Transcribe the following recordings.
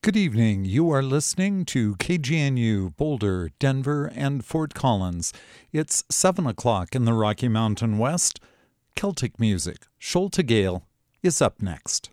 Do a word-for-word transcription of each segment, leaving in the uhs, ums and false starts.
Good evening. You are listening to K G N U, Boulder, Denver, and Fort Collins. It's seven o'clock in the Rocky Mountain West. Celtic music, Sholta Gale, is up next.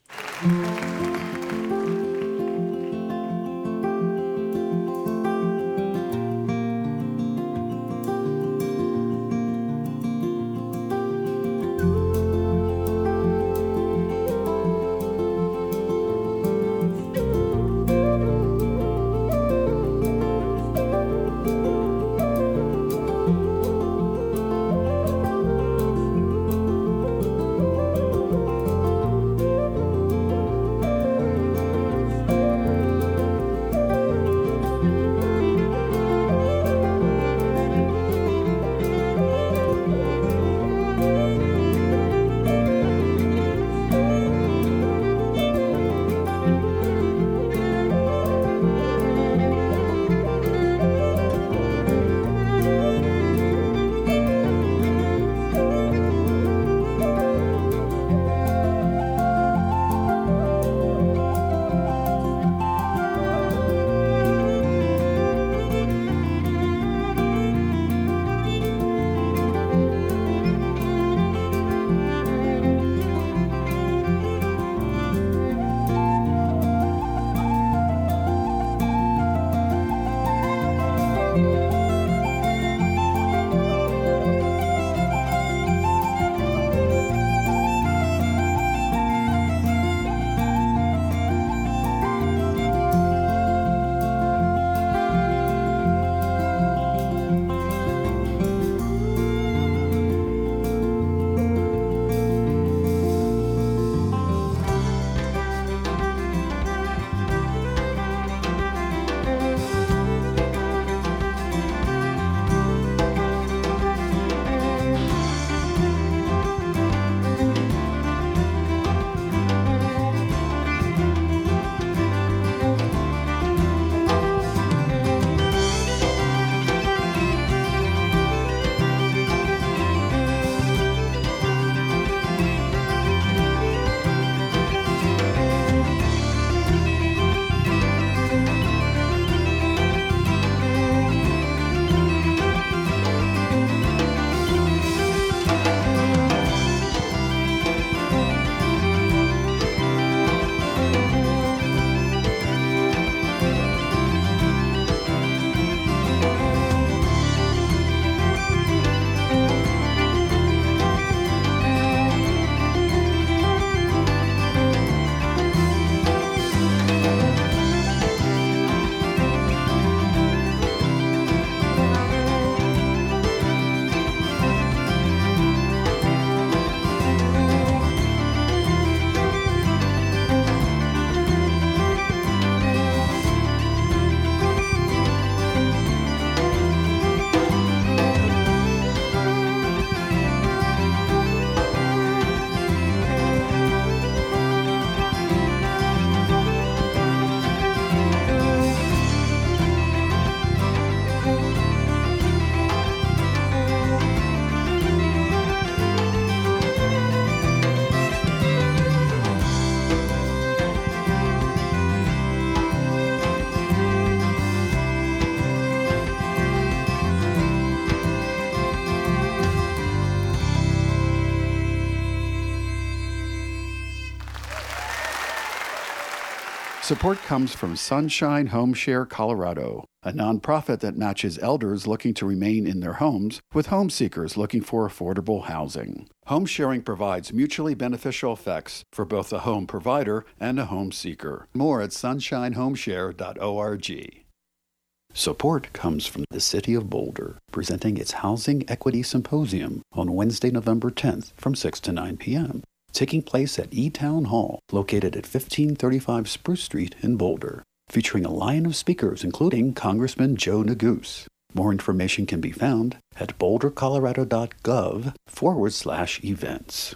Support comes from Sunshine Home Share Colorado, a nonprofit that matches elders looking to remain in their homes with home seekers looking for affordable housing. Home sharing provides mutually beneficial effects for both a home provider and a home seeker. More at sunshine home share dot org. Support comes from the City of Boulder, presenting its Housing Equity Symposium on Wednesday, November tenth from six to nine p.m., taking place at E-Town Hall, located at fifteen thirty-five Spruce Street in Boulder, featuring a line of speakers including Congressman Joe Neguse. More information can be found at bouldercolorado.gov forward slash events.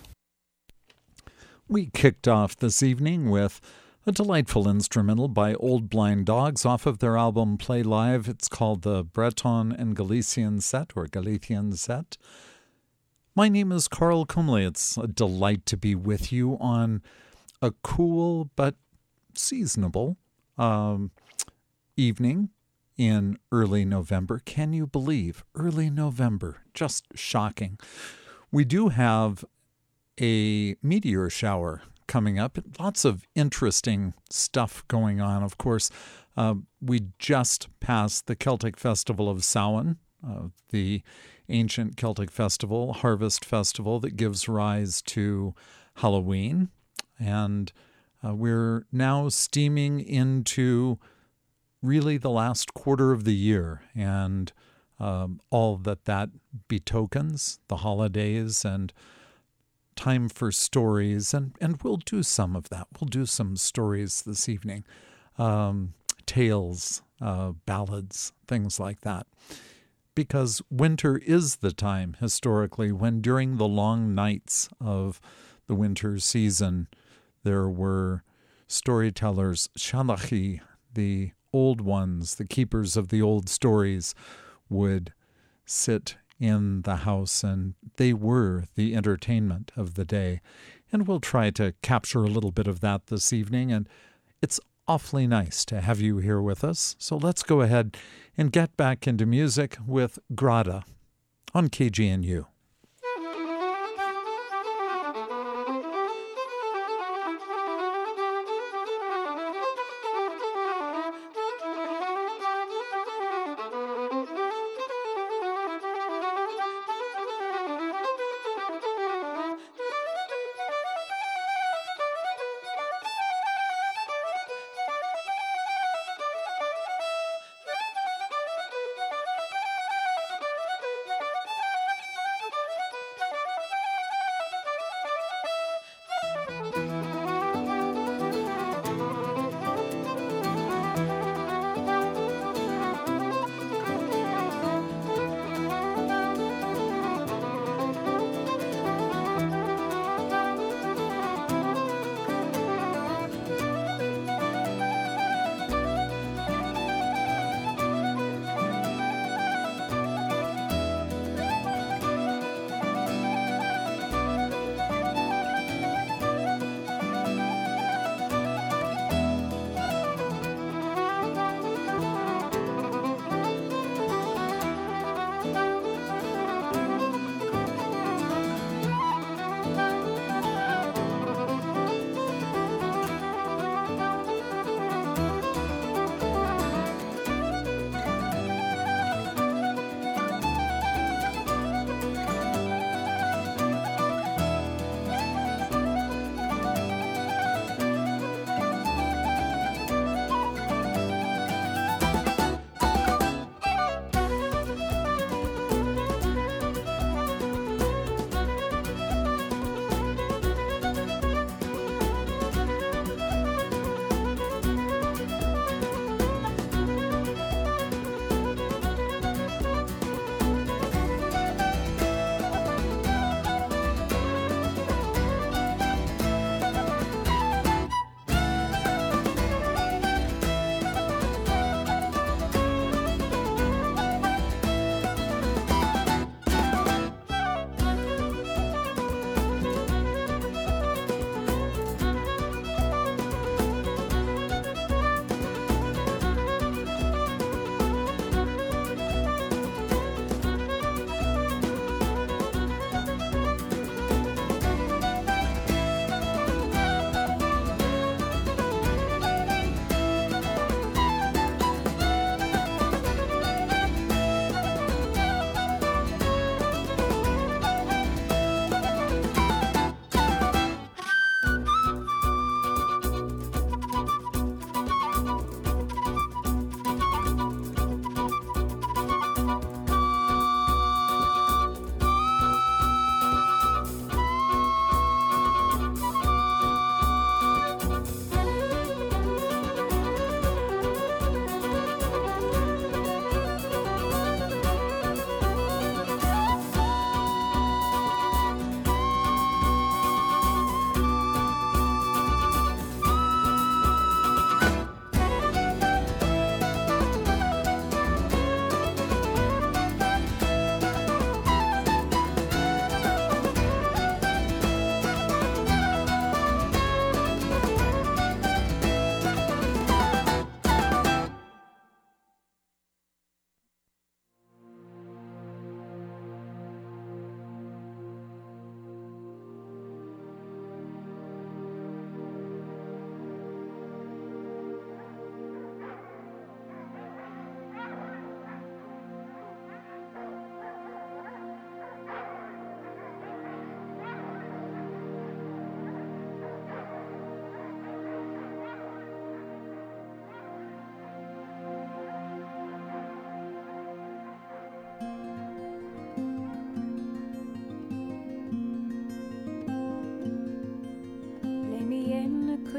We kicked off this evening with a delightful instrumental by Old Blind Dogs off of their album Play Live. It's called the Breton and Galician Set, or Galician Set. My name is Carl Kumley. It's a delight to be with you on a cool but seasonable um, evening in early November. Can you believe early November? Just shocking. We do have a meteor shower coming up. Lots of interesting stuff going on. Of course, uh, we just passed the Celtic Festival of Samhain, uh, the ancient Celtic festival, harvest festival that gives rise to Halloween. And uh, we're now steaming into really the last quarter of the year and um, all that that betokens, the holidays and time for stories. And, and we'll do some of that. We'll do some stories this evening, um, tales, uh, ballads, things like that. Because winter is the time, historically, when during the long nights of the winter season, there were storytellers, shalachi, the old ones, the keepers of the old stories, would sit in the house, and they were the entertainment of the day. And we'll try to capture a little bit of that this evening, and it's awfully nice to have you here with us. So let's go ahead and get back into music with Grada on K G N U.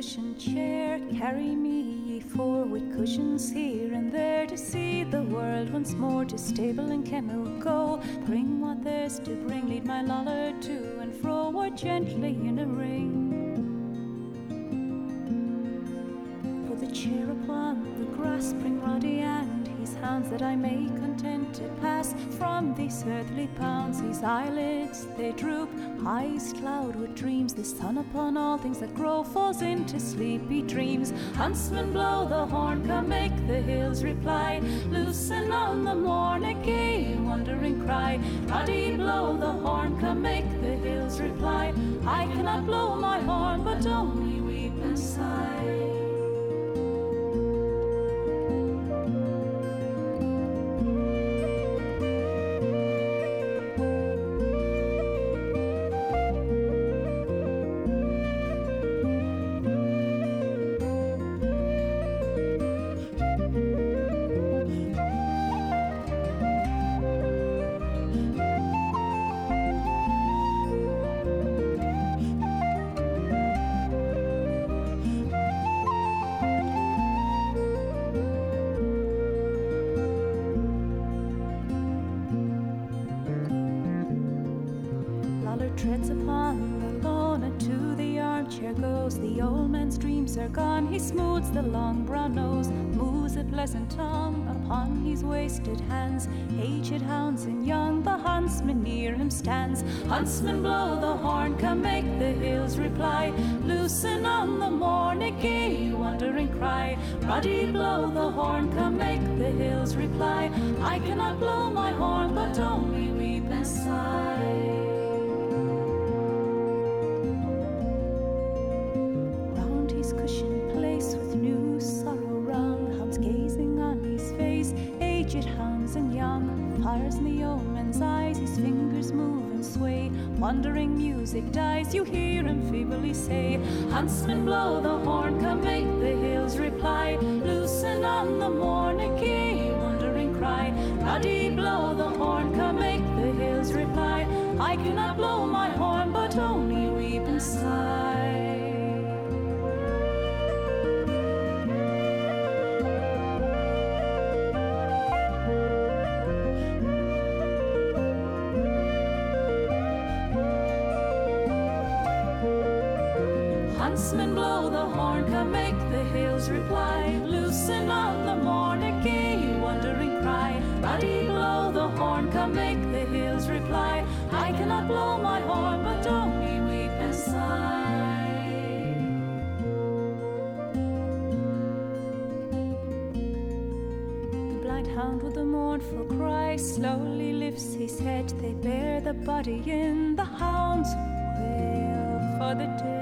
cushioned chair, carry me ye four with cushions here and there, to see the world once more, to stable and kennel go. Bring what there's to bring, lead my loller to and fro, or gently in a ring. For the chair upon the grass, bring Roddy and his hounds, that I may content to pass from these earthly pounds. These eyelids they droop, eyes cloud with dreams. The sun upon all things that grow falls into sleepy dreams. Huntsman, blow the horn, come make the hills reply. Loosen on the morn a gay wondering cry. Roddy, blow the horn, come make the hills reply. I cannot blow my horn, but only weep and sigh. Treads upon the lawn, and to the armchair goes. The old man's dreams are gone. He smooths the long brown nose, moves a pleasant tongue upon his wasted hands. Aged hounds and young, the huntsman near him stands. Huntsman, blow the horn, come make the hills reply. Loosen on the morn a gay wondering cry. Roddy, blow the horn, come make the hills reply. I cannot blow my horn, but only weep and sigh. And young, fires in the old man's eyes. His fingers move and sway, wandering music dies. You hear him feebly say, Huntsman, blow the horn, come make the hills reply. Loosen on the morn a gay wandering cry. Roddy, blow the horn, come make the hills reply. I cannot blow my horn, but only weep and sigh. Huntsman, blow the horn, come make the hills reply. Loosen on the morn a gay wondering cry. Roddy, blow the horn, come make the hills reply. I cannot blow my horn, but only weep and sigh. The blind hound with a mournful cry slowly lifts his head. They bear the body in, the hounds wail for the dead.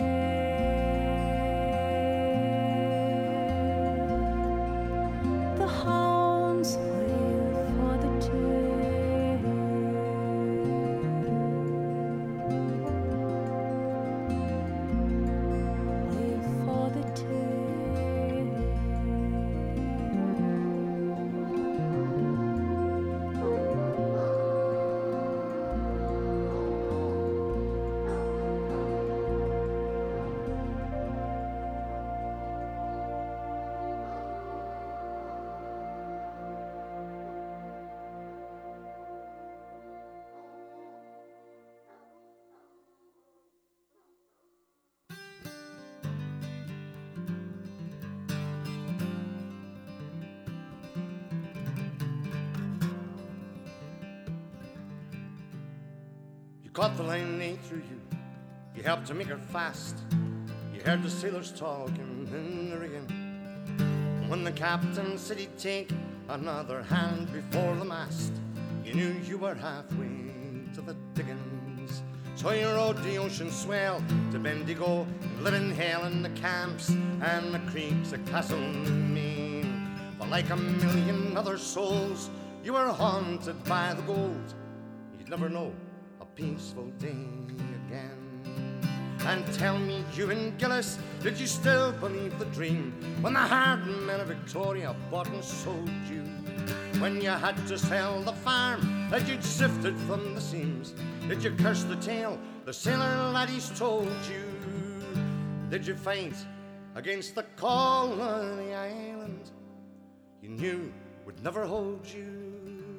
Caught the line lay through you, you helped to make her fast. You heard the sailors talking in the rigging. And when the captain said he'd take another hand before the mast, you knew you were halfway to the diggings. So you rode the ocean swell to Bendigo, and living hell in the camps and the creeks of Castlemaine. But like a million other souls, you were haunted by the gold. You'd never know a peaceful day again. And tell me, you and Gillis, did you still believe the dream when the hard men of Victoria bought and sold you? When you had to sell the farm that you'd sifted from the seams, did you curse the tale the sailor laddies told you? Did you fight against the call of the island you knew would never hold you.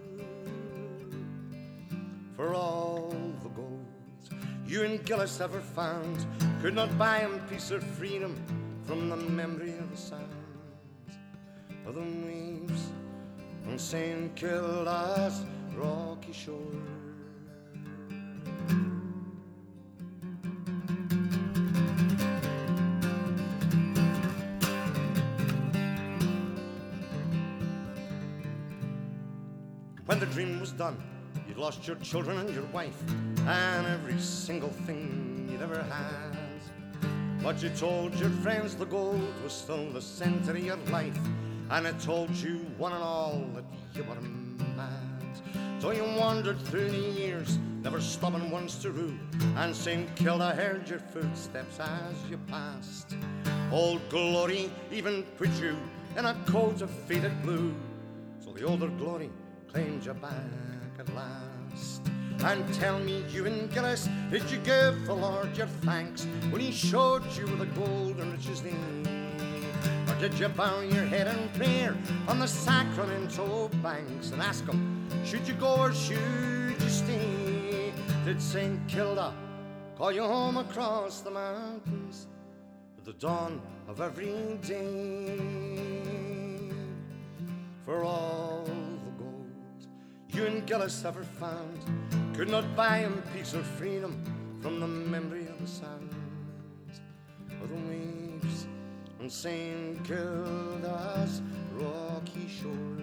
For all the gold you and Gillis ever found could not buy him peace or freedom from the memory of the sounds of the waves on Saint Kilda's rocky shore. When the dream was done, you'd lost your children and your wife and every single thing you'd ever had. But you told your friends the gold was still the center of your life, and it told you one and all that you were mad. So you wandered through the years, never stopping once to rue, and Saint Kilda heard your footsteps as you passed. Old Glory even put you in a coat of faded blue, so the older Glory claimed you back at last. And tell me, you and Gillis, did you give the Lord your thanks when he showed you the gold and riches they? Or did you bow your head in prayer on the Sacramento banks and ask him, should you go or should you stay? Did Saint Kilda call you home across the mountains at the dawn of every day? For all you and Gillis ever found could not buy him peace or freedom from the memory of the sounds of the waves on Saint Kilda's rocky shore.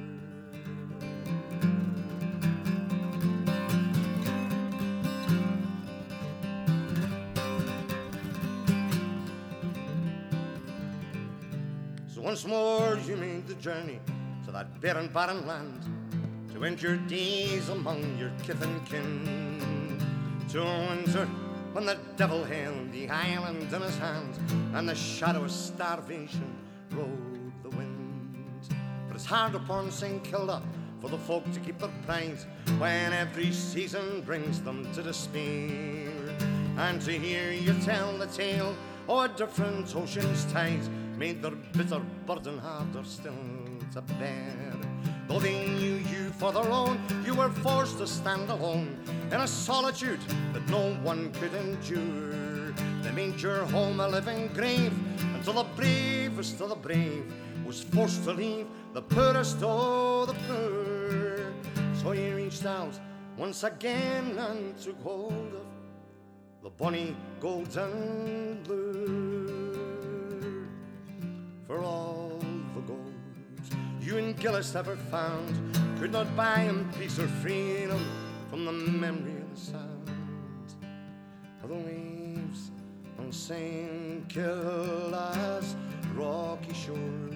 So once more you made the journey to that barren, barren land, to end your days among your kith and kin, to a winter when the devil held the island in his hand and the shadow of starvation rode the wind. But it's hard upon Saint Kilda for the folk to keep their pride when every season brings them to despair, and to hear you tell the tale of a different ocean's tide made their bitter burden harder still to bear. Though they knew you for their own, you were forced to stand alone in a solitude that no one could endure. They made your home a living grave until the bravest of the brave was forced to leave the poorest of the poor. So you reached out once again and took hold of the bonny golden blue. For all the gold you and Gillis ever found could not buy him peace or freedom from the memory of the sound of the waves on Saint Kilda's rocky shore.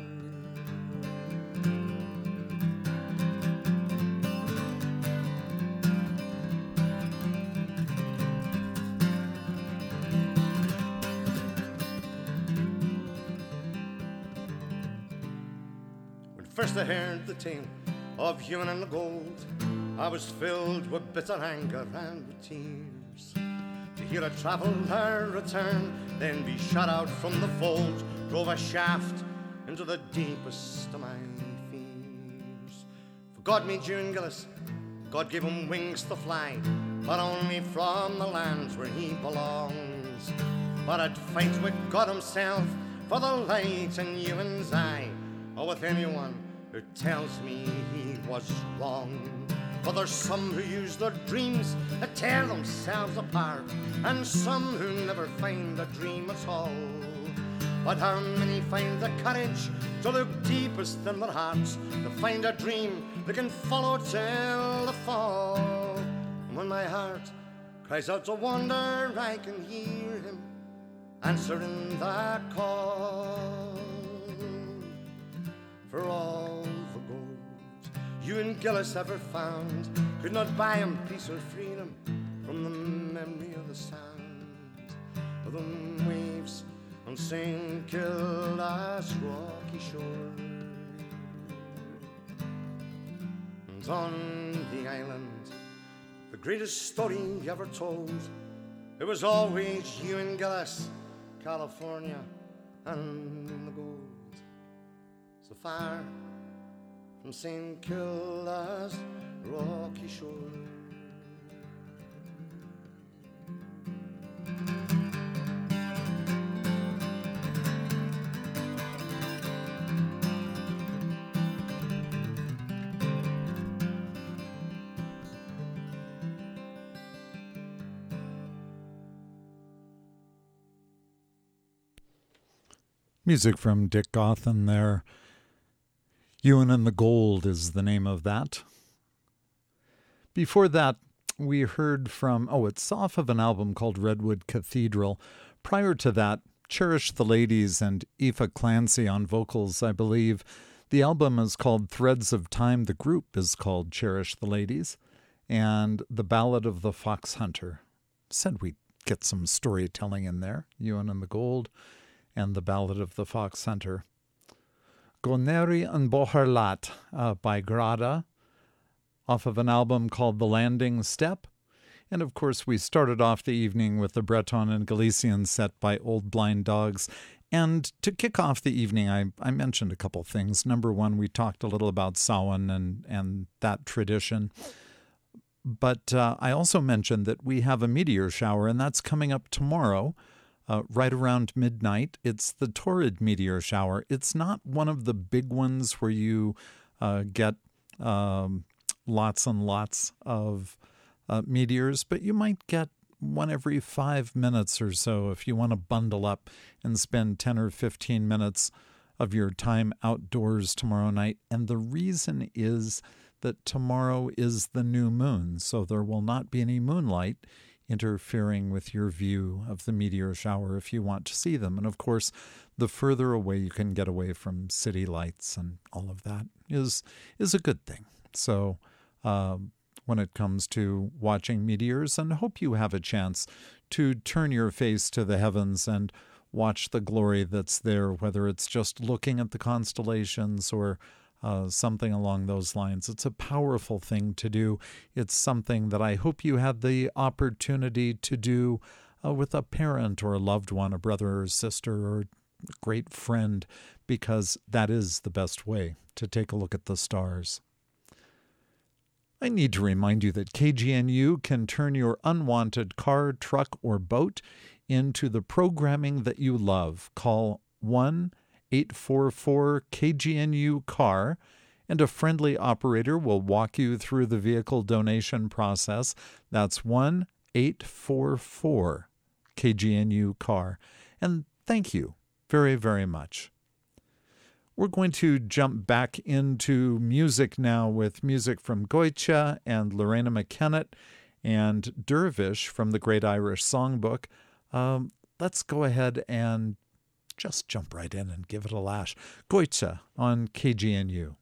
First I heard the tale of Ewan and the gold, I was filled with bitter anger and with tears. To hear a traveller return, then be shut out from the fold, drove a shaft into the deepest of my fears. For God made Ewan Gillis, God gave him wings to fly, but only from the lands where he belongs. But I'd fight with God himself for the light in Ewan's eye, or with anyone who tells me he was wrong. But there's some who use their dreams to tear themselves apart, and some who never find a dream at all. But how many find the courage to look deepest in their hearts, to find a dream they can follow till the fall? And when my heart cries out to wander, I can hear him answering the call. For all the gold you and Gillis ever found could not buy him peace or freedom from the memory of the sound of the waves on Saint Kilda's rocky shore. And on the island, the greatest story ever told, it was always you and Gillis, California, and in the gold, so far from Saint Kilda's rocky shore. Music from Dick Gaughan there. Ewan and the Gold is the name of that. Before that, we heard from, oh, it's off of an album called Redwood Cathedral. Prior to that, Cherish the Ladies and Aoife Clancy on vocals, I believe. The album is called Threads of Time. The group is called Cherish the Ladies. And The Ballad of the Fox Hunter. Said we'd get some storytelling in there. Ewan and the Gold and The Ballad of the Fox Hunter. Goneri and Boherlat uh, by Grada, off of an album called The Landing Step. And of course, we started off the evening with the Breton and Galician set by Old Blind Dogs. And to kick off the evening, I, I mentioned a couple things. Number one, we talked a little about Samhain and, and that tradition. But uh, I also mentioned that we have a meteor shower, and that's coming up tomorrow. Uh, right around midnight. It's the Taurid meteor shower. It's not one of the big ones where you uh, get um, lots and lots of uh, meteors, but you might get one every five minutes or so if you want to bundle up and spend ten or fifteen minutes of your time outdoors tomorrow night. And the reason is that tomorrow is the new moon, so there will not be any moonlight interfering with your view of the meteor shower if you want to see them. And of course, the further away you can get away from city lights and all of that is is a good thing. So uh, when it comes to watching meteors, and hope you have a chance to turn your face to the heavens and watch the glory that's there, whether it's just looking at the constellations or Uh, something along those lines. It's a powerful thing to do. It's something that I hope you had the opportunity to do uh, with a parent or a loved one, a brother or sister or a great friend, because that is the best way to take a look at the stars. I need to remind you that K G N U can turn your unwanted car, truck, or boat into the programming that you love. Call one eight four four K G N U car, and a friendly operator will walk you through the vehicle donation process. That's one eight four four K G N U car. And thank you very, very much. We're going to jump back into music now with music from Goitia and Lorena McKennitt and Dervish from the Great Irish Songbook. Um, let's go ahead and just jump right in and give it a lash. Goitia on K G N U.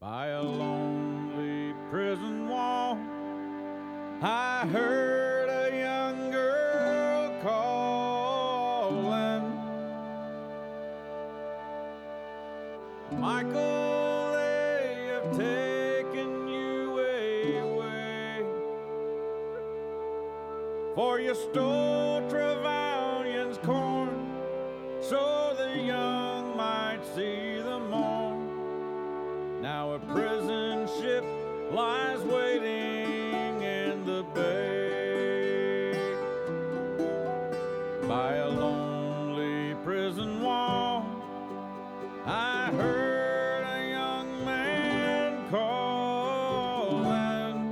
by a lonely prison wall. I heard a young girl calling, Michael, they have taken you away, for you stole Trevelyan's corn, so the young might see the morn. Now a prison ship lies waiting in the bay, by a lonely prison wall. I heard a young man calling,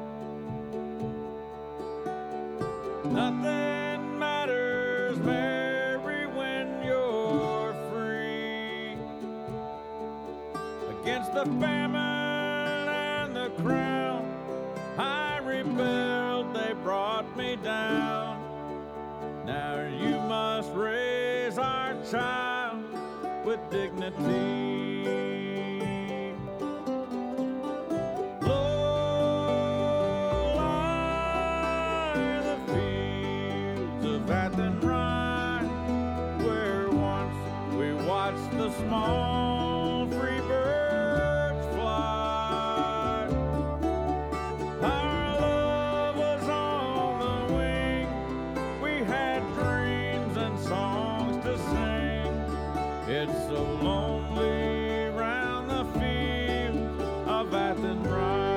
nothing matters, Mary, when you're free. Against the famine and the crown, I rebelled, they brought me down. Now you must raise our child with dignity. Low lie the fields of Athenry, where once we watched the small free birds fly. Our love was on the wing, we had dreams and songs to sing. It's so lonely round the fields of Athenry.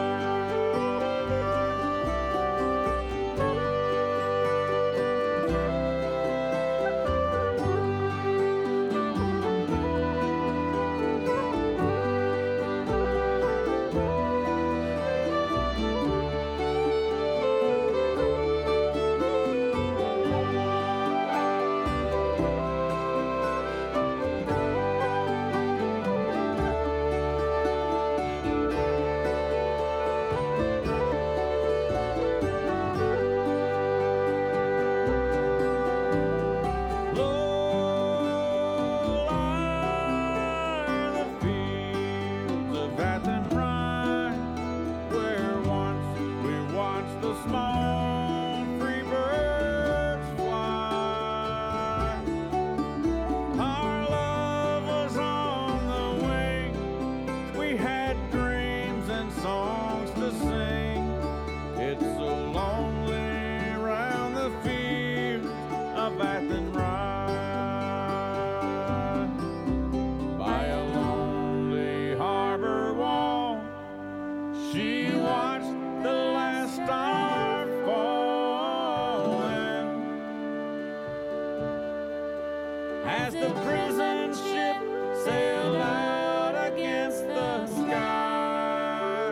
As the prison ship sailed out against the sky,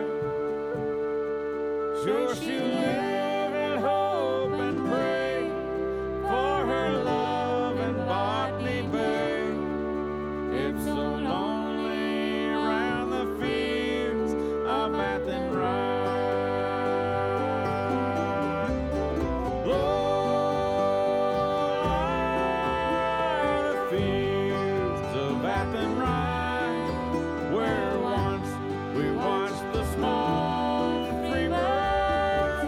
sure she lived in hope and pray for her love in Botany Bay. It's so lonely around the fields of Athenry. Where once we watched the small free birds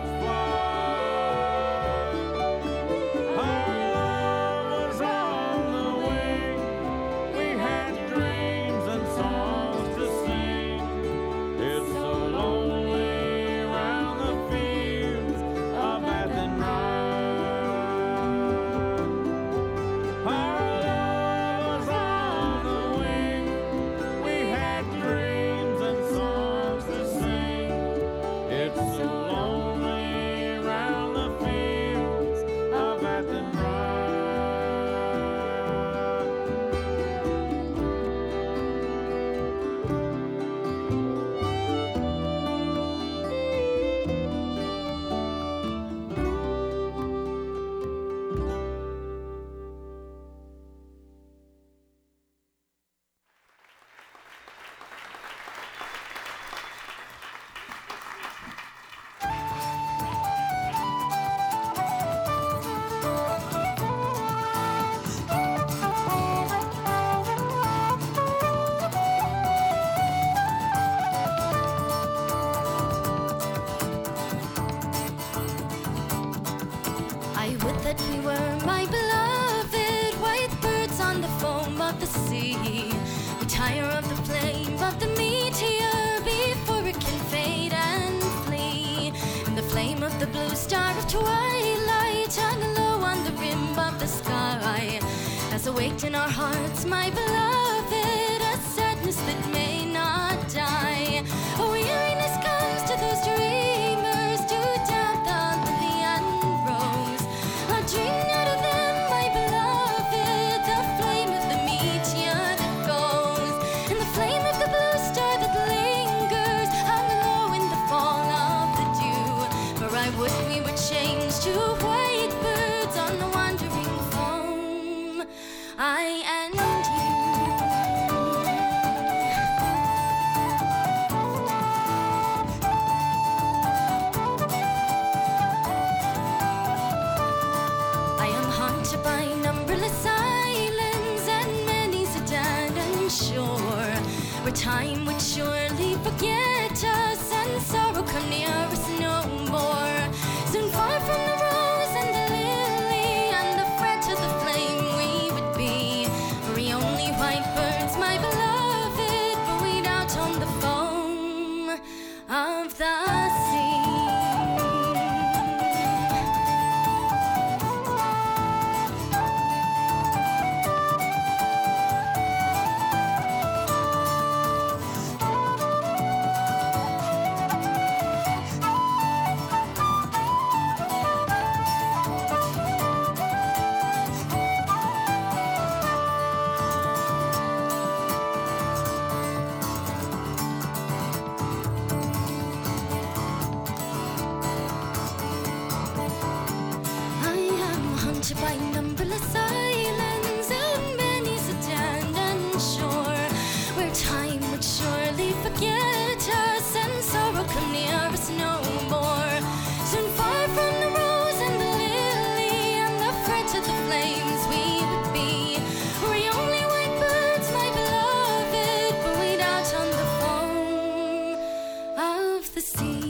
that we were, my beloved, white birds on the foam of the sea. We tire of the flame of the meteor before it can fade and flee. And the flame of the blue star of twilight hung low on the rim of the sky has awaked in our hearts, my beloved, a sadness that may not die. A weariness comes to those dreamers to doubt the lily and rose. A drink out of them, my beloved, the flame of the meteor that goes, and the flame of the blue star that lingers hung low in the fall of the dew. For I would we were changed to white birds on the wandering foam, I and you. I am haunted by numberless islands and many's a dead and shore, where time would surely forget us and sorrow come near us no more. Soon far from the rose and the lily and the fret of the flame we would be. We only white birds, my beloved, buoyed out on the foam of the sea. By numberless islands and many's a dead and shore, where time would surely forget us and sorrow come near us no more. Soon far from the rose and the lily and the fret of the flames we would be. We only white birds, my beloved, buoyed out on the foam of the sea.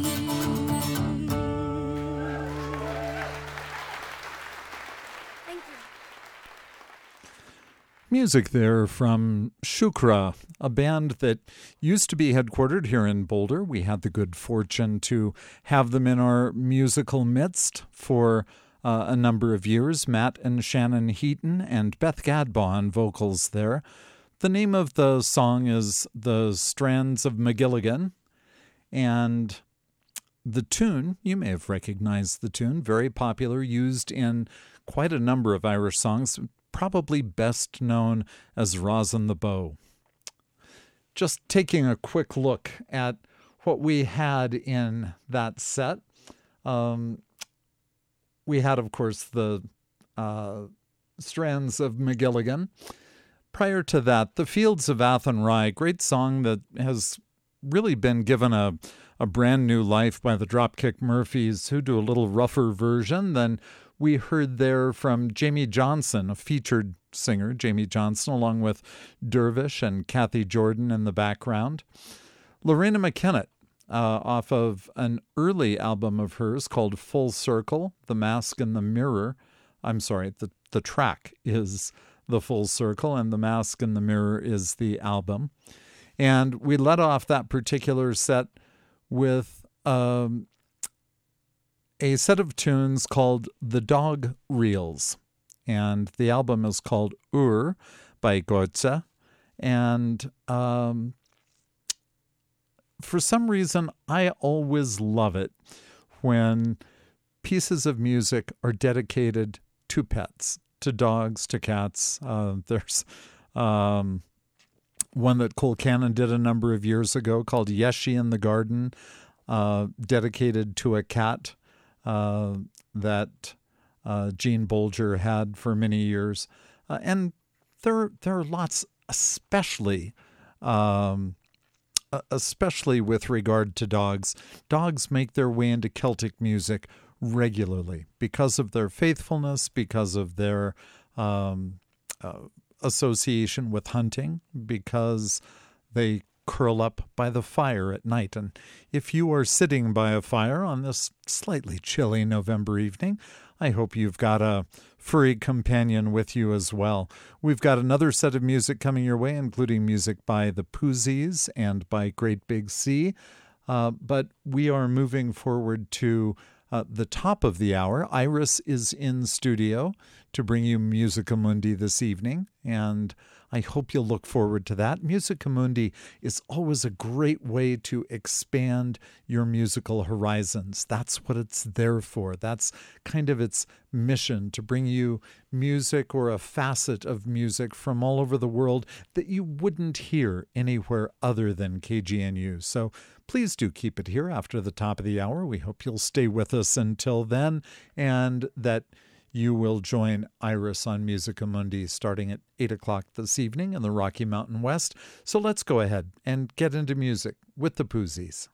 Music there from Shukra, a band that used to be headquartered here in Boulder. We had the good fortune to have them in our musical midst for uh, a number of years. Matt and Shannon Heaton and Beth Gadbaugh on vocals there. The name of the song is The Strands of McGilligan, and the tune, you may have recognized the tune, very popular, used in quite a number of Irish songs, probably best known as Rosin the Bow. Just taking a quick look at what we had in that set. Um, we had, of course, the uh, Strands of McGilligan. Prior to that, The Fields of Athenry, great song that has really been given a, a brand new life by the Dropkick Murphys, who do a little rougher version than we heard there from Jamie Johnson, a featured singer, Jamie Johnson, along with Dervish and Kathy Jordan in the background. Lorena McKennitt, uh, off of an early album of hers called Full Circle, The Mask and the Mirror. I'm sorry, the, the track is The Full Circle, and The Mask and the Mirror is the album. And we let off that particular set with Um, a set of tunes called The Dog Reels, and the album is called Ur by Goetze. And um, for some reason, I always love it when pieces of music are dedicated to pets, to dogs, to cats. Uh, there's um, one that Cole Cannon did a number of years ago called Yeshi in the Garden, uh, dedicated to a cat Uh, that uh, Gene Bolger had for many years. Uh, and there, there are lots, especially, um, especially with regard to dogs. Dogs make their way into Celtic music regularly because of their faithfulness, because of their um, uh, association with hunting, because they curl up by the fire at night. And if you are sitting by a fire on this slightly chilly November evening, I hope you've got a furry companion with you as well. We've got another set of music coming your way, including music by the Poozies and by Great Big Sea. Uh, but we are moving forward to uh, the top of the hour. Iris is in studio to bring you Musica Mundi this evening, and I hope you'll look forward to that. Musica Mundi is always a great way to expand your musical horizons. That's what it's there for. That's kind of its mission, to bring you music or a facet of music from all over the world that you wouldn't hear anywhere other than K G N U. So please do keep it here after the top of the hour. We hope you'll stay with us until then, and that you will join Iris on Musica Mundi starting at eight o'clock this evening in the Rocky Mountain West. So let's go ahead and get into music with the Poozies.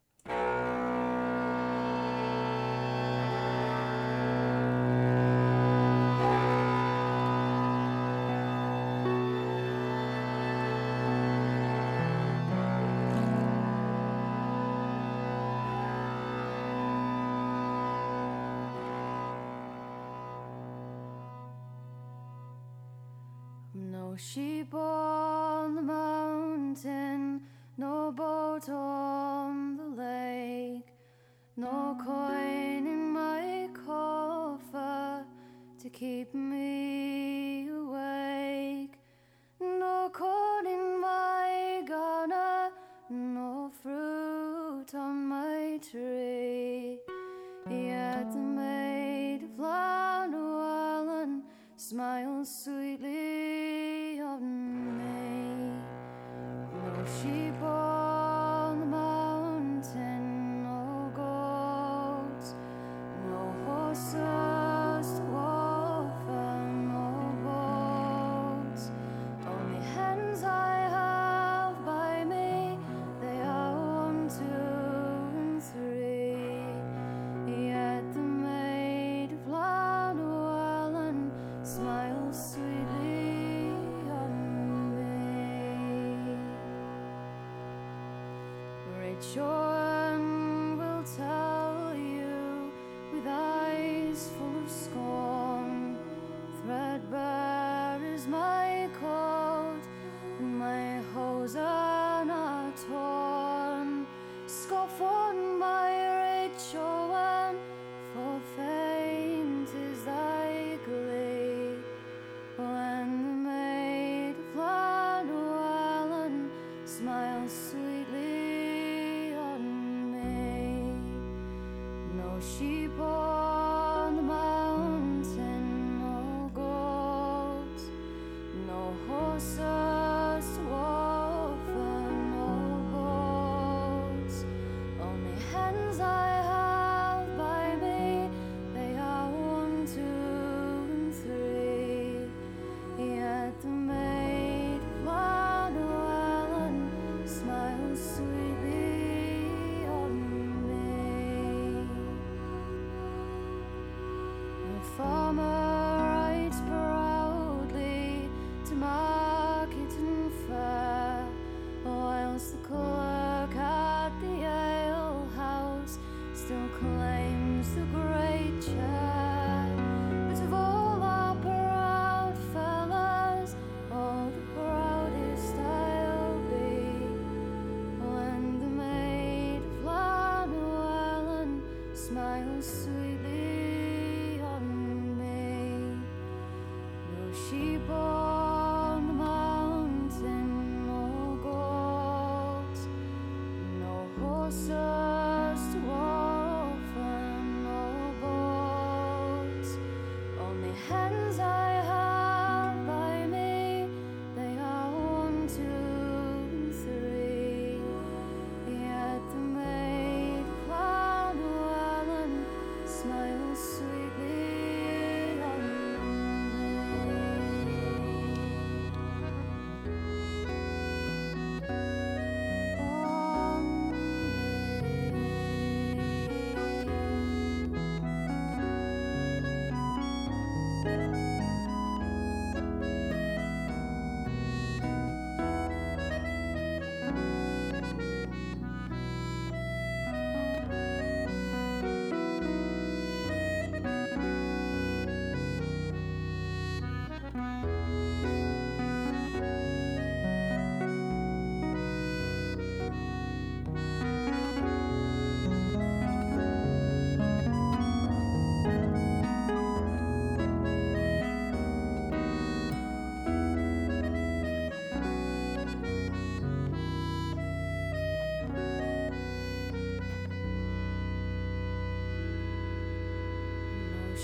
No sheep on the mountain, no boat on the lake, no coin in my coffer to keep me awake, no corn in my garner, no fruit on my tree. Yet the maid of Llanwellyn smiles sweetly on me. No sheep on the mountain, no goats, no horses to offer, no boats, only hens I have by me, they are one, two, and three. Yet the maid of Llanwellyn smiles sweetly on me. Rachel will tell you with eyes full of scorn, threadbare is my coat, and my hosen are torn. Scoff on my Rachel, for faint is thy glee. When the maid of Llanwellyn smiles sweetly on me. No sheep on the mountain, no goats, no horses to offer, no boats, only hens I have by me, they are one, two, and three. Yet the maid of Llanwellyn smiles sweetly on me. The farmer rides proudly to market and fair, whilst the clerk at the alehouse still claims the great chair. But of all our proud fellows, all the proudest I'll be, when the maid of Llanwellyn smiles sweetly on me. No sheep on the mountain, no goats, no horses to offer, no boats, only hens I have by me, they are one, two, and three. Yet the maid of Llanwellyn smiles sweetly on me. On me.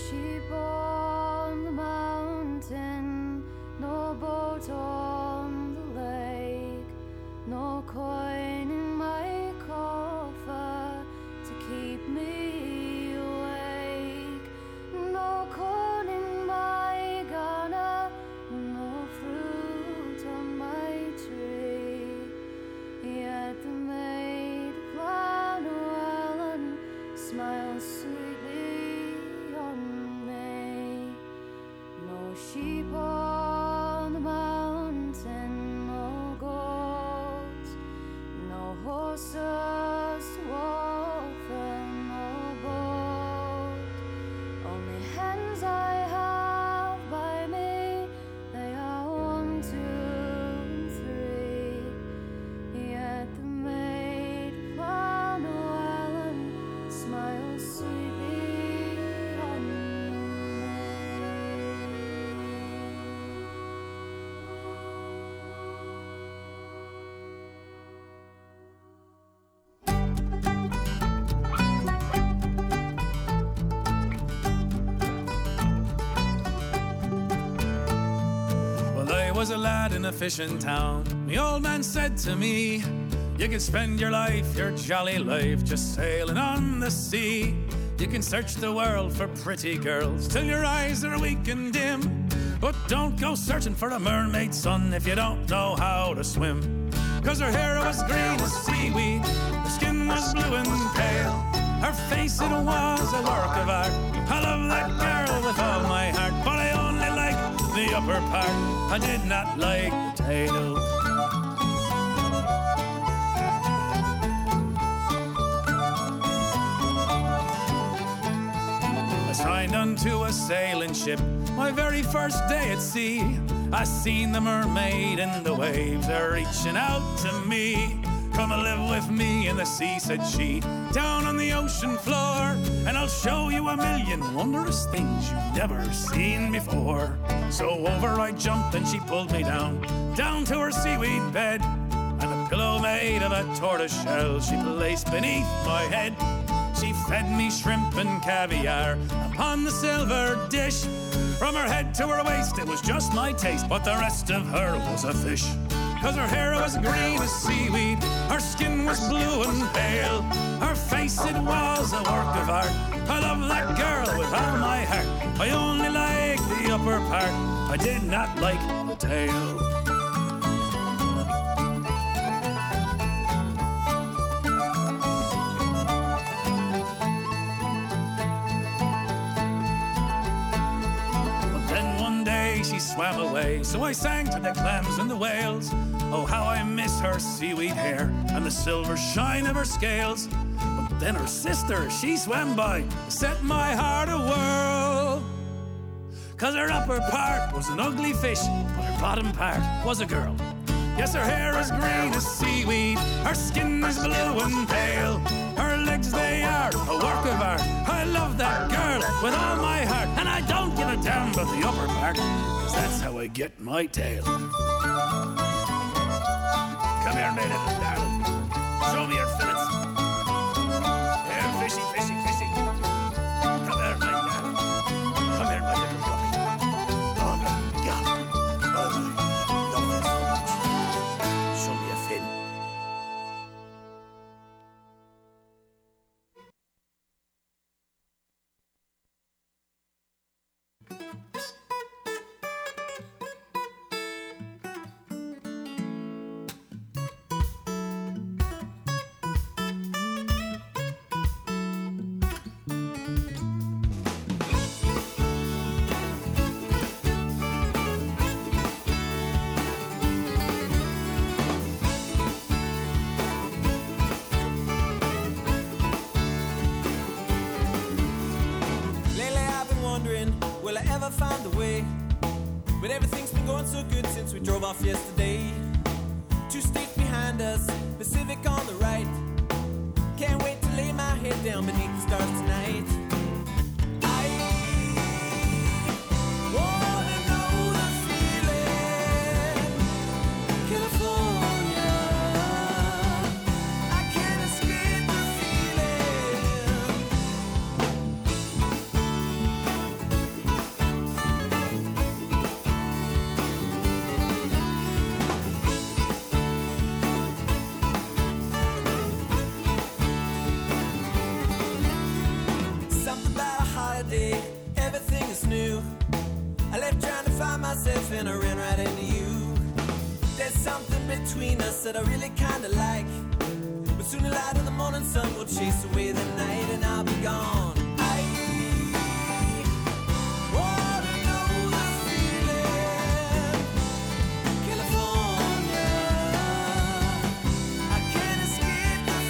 sheep on the mountain, no boat on the lake, no coin in my coffer to keep me awake, no corn in my garner, no fruit on my tree. Yet the maid of Llanwellyn smiles sweetly on me. No sheep on the mountain, no goats, no horses to offer, no boat. Only hens I have by me, they are one, two, and three. Yet the maid of Llanwellyn smiles sweetly on me. Well, I was a lad in a fishing town. The old man said to me, you can spend your life, your jolly life, just sailing on the sea. You can search the world for pretty girls till your eyes are weak and dim. But don't go searching for a mermaid, son, if you don't know how to swim. Cause her hair was green as seaweed, her skin was blue and pale, her face it was a work of art. I love that girl with all my heart, but I only liked the upper part, I did not like the tail. Signed unto a sailing ship, my very first day at sea. I seen the mermaid in the waves, are reaching out to me. Come and live with me in the sea, said she, down on the ocean floor, and I'll show you a million wondrous things you've never seen before. So over I jumped and she pulled me down, down to her seaweed bed, and a pillow made of a tortoise shell she placed beneath my head. She fed me shrimp and caviar upon the silver dish. From her head to her waist it was just my taste, but the rest of her was a fish. Cause her hair was green as seaweed, her skin was blue and pale, her face it was a work of art. I love that girl with all my heart, I only like the upper part, I did not like the tail. She swam away, so I sang to the clams and the whales. Oh, how I miss her seaweed hair and the silver shine of her scales. But then her sister, she swam by, set my heart a whirl. Cause her upper part was an ugly fish, but her bottom part was a girl. Yes, her hair is green as seaweed, her skin is blue and pale, her legs, they are a work of art. I love that girl with all my heart, and I don't give a damn about the upper part, cause that's how I get my tail. Come here, maiden, darling. Show me your fillets. Here, fishy, fishy, fishy. Come here, my darling. Come here, my little puppy. Oh, my God. Oh, my. No, that's show me a fin. Will I ever find a way? But everything's been going so good since we drove off yesterday. Two states behind us, Pacific on the right. Can't wait to lay my head down beneath the stars tonight. I wanna know the feeling, California. I can't escape the feeling. if and I ran right into you. There's something between us that I really kinda like. But soon the light of the morning sun will chase away the night and I'll be gone. I wanna know the feeling, California. I can't escape the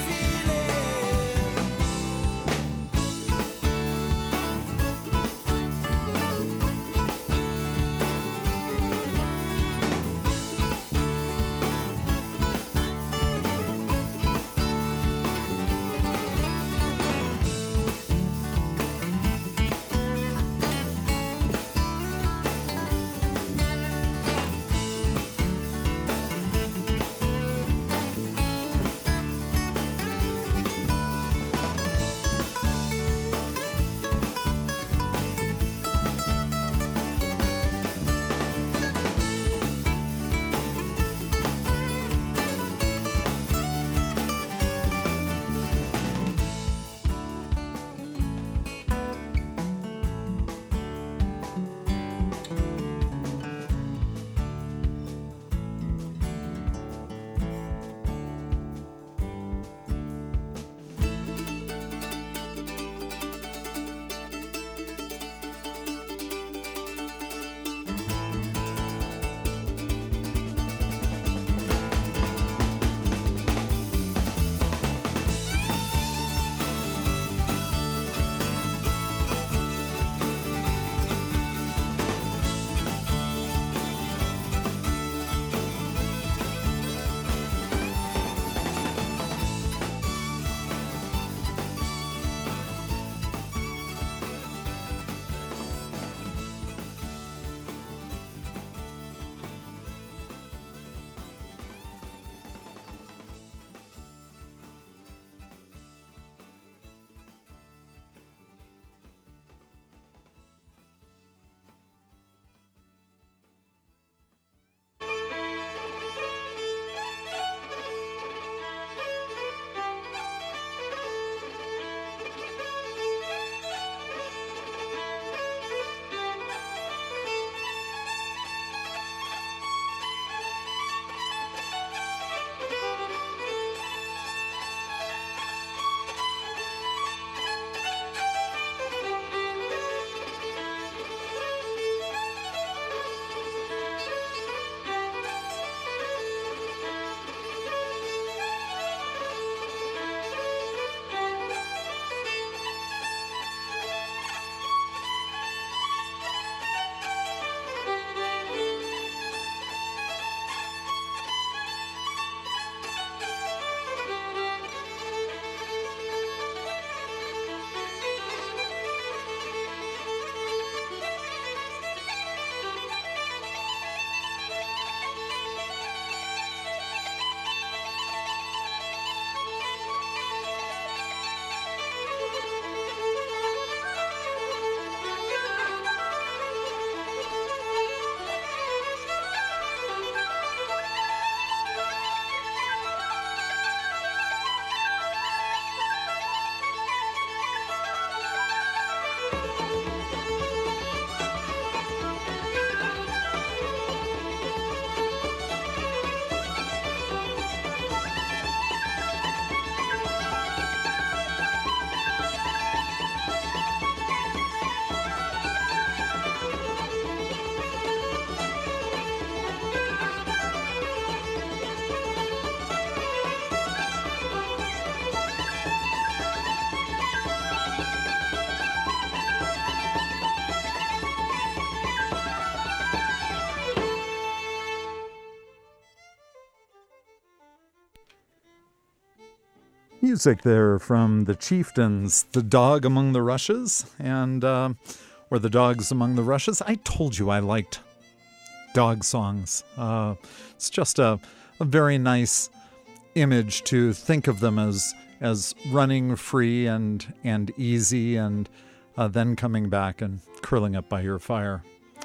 Music there from the Chieftains, The Dog Among the Rushes, and uh, or The Dogs Among the Rushes. I told you I liked dog songs. Uh, it's just a, a very nice image to think of them as as running free and and easy, and uh, then coming back and curling up by your fire.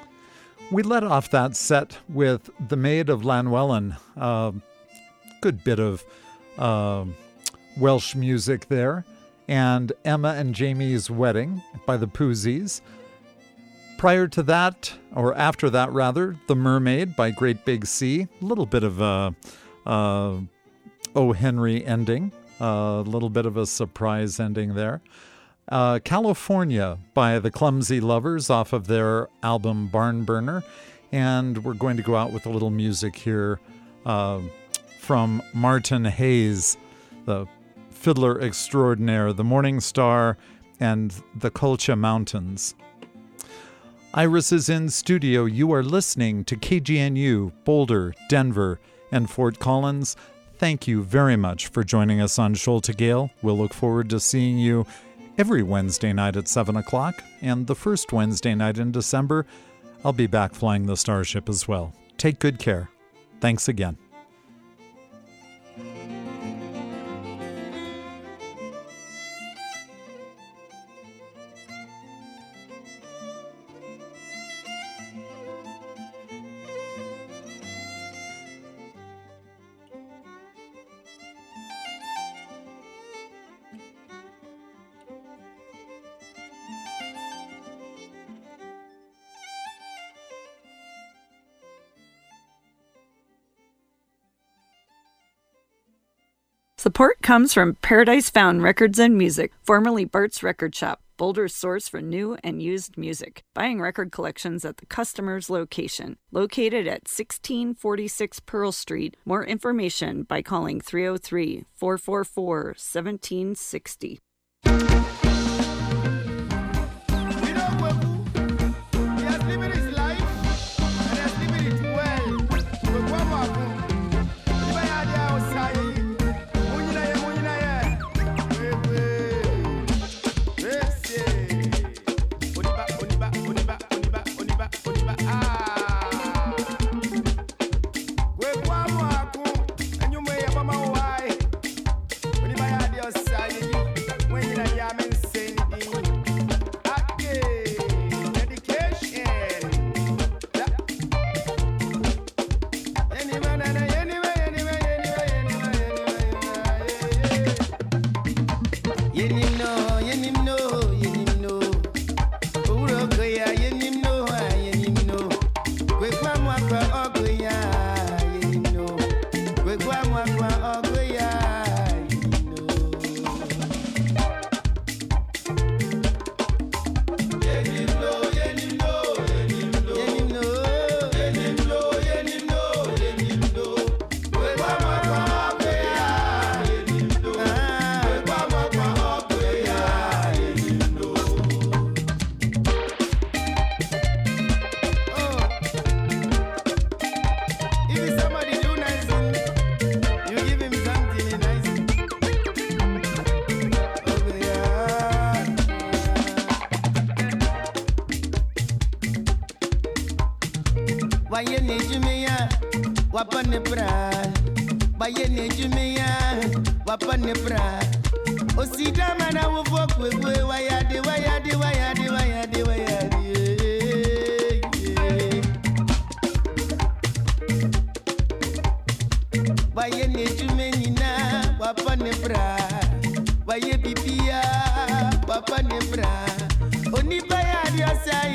We let off that set with The Maid of Llanwellyn. A uh, good bit of uh, Welsh music there. And Emma and Jamie's Wedding by the Poozies. Prior to that, or after that rather, The Mermaid by Great Big Sea. A little bit of a, a O. Henry ending. A little bit of a surprise ending there. Uh, California by the Clumsy Lovers off of their album Barn Burner. And we're going to go out with a little music here uh, from Martin Hayes, the fiddler extraordinaire, the Morning Star, and the Colcha Mountains. Iris is in studio. You are listening to K G N U, Boulder, Denver, and Fort Collins. Thank you very much for joining us on Schulte Gale. We'll look forward to seeing you every Wednesday night at seven o'clock, and the first Wednesday night in December, I'll be back flying the Starship as well. Take good care. Thanks again. Support comes from Paradise Found Records and Music, formerly Bart's Record Shop, Boulder's source for new and used music. Buying record collections at the customer's location. Located at sixteen forty-six Pearl Street. More information by calling three oh three, four four four, one seven six oh. Papa Nebra, Only by your side.